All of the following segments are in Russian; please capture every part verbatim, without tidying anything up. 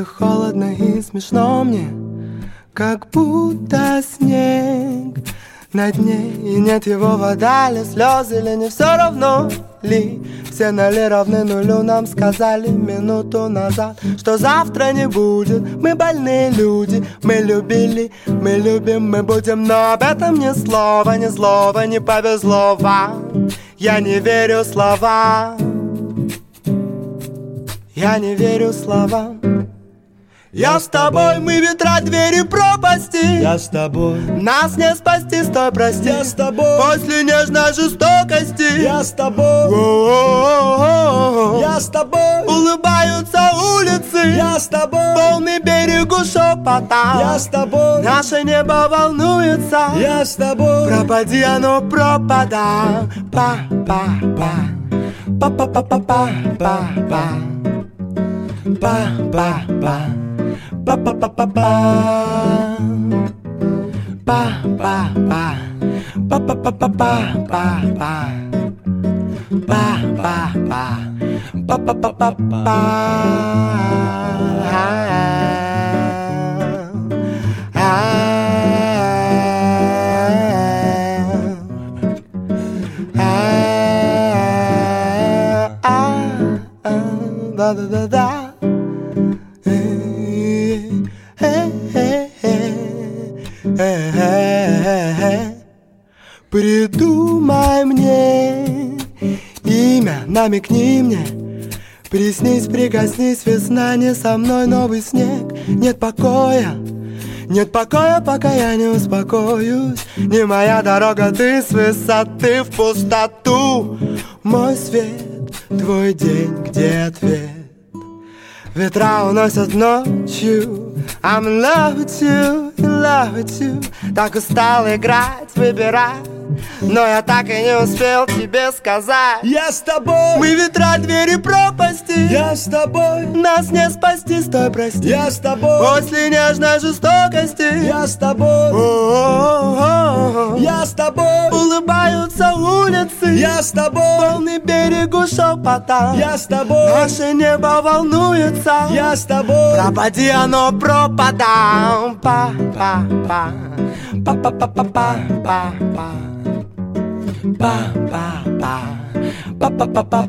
холодно и смешно мне, как будто снег на дне, и нет его, вода ли, слезы ли, не все равно ли. Все ноли равны нулю, нам сказали минуту назад, что завтра не будет. Мы больные люди, мы любили, мы любим, мы будем, но об этом ни слова, ни слова, не повезло вам. Я не верю словам, я не верю словам. Я с тобой, мы ветра, двери, пропасти. Я с тобой, нас не спасти, стой, прости. Я с тобой, после нежной жестокости. Я с тобой, о-о-о-о-о. Я с тобой, улыбаются улицы. Я с тобой, полный берегу шепота. Я с тобой, наше небо волнуется. Я с тобой, пропади оно пропада. Па-па-па, па-па-па-па-па-па, па-па-па. Па-па-па-па-па, па-па-па, па-па-па-па-па-па, па-па-па, па-па-па-па-па. Да-да-да-да. Придумай мне имя, намекни мне, приснись, прикоснись, весна не со мной, новый снег. Нет покоя, нет покоя, пока я не успокоюсь. Не моя дорога, ты с высоты в пустоту. Мой свет, твой день, где ответ? Ветра уносят ночью. I'm in love with you, in love with you. Так устал играть, выбирать, но я так и не успел тебе сказать. Я с тобой, мы ветра, двери, пропасти. Я с тобой, нас не спасти, стой, прости. Я с тобой, после нежной жестокости. Я с тобой, о-о-о-о-о. Я с тобой, улыбаются улицы. Я с тобой, полный берегу шепота. Я с тобой, наше небо волнуется. Я с тобой, пропади оно пропада. Па-па-па, па-па-па-па-па-па, па-па-па, па-па-па-па-па,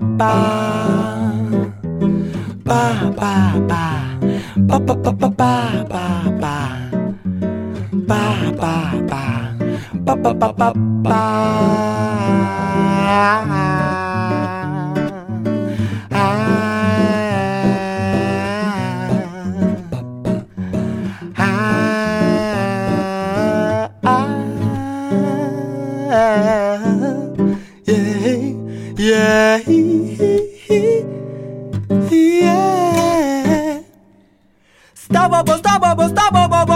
па-па-па, па-па-па-па-па-па, па-па-па, па-па-па-па-па. Yeah, yeah. Stop, stop, stop, stop,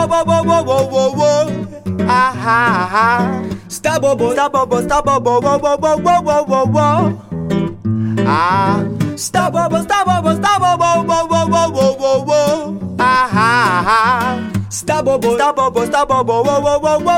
ah, stop, stop, stop, stop, ah, stop, stop, stop, ah, stop, stop, stop,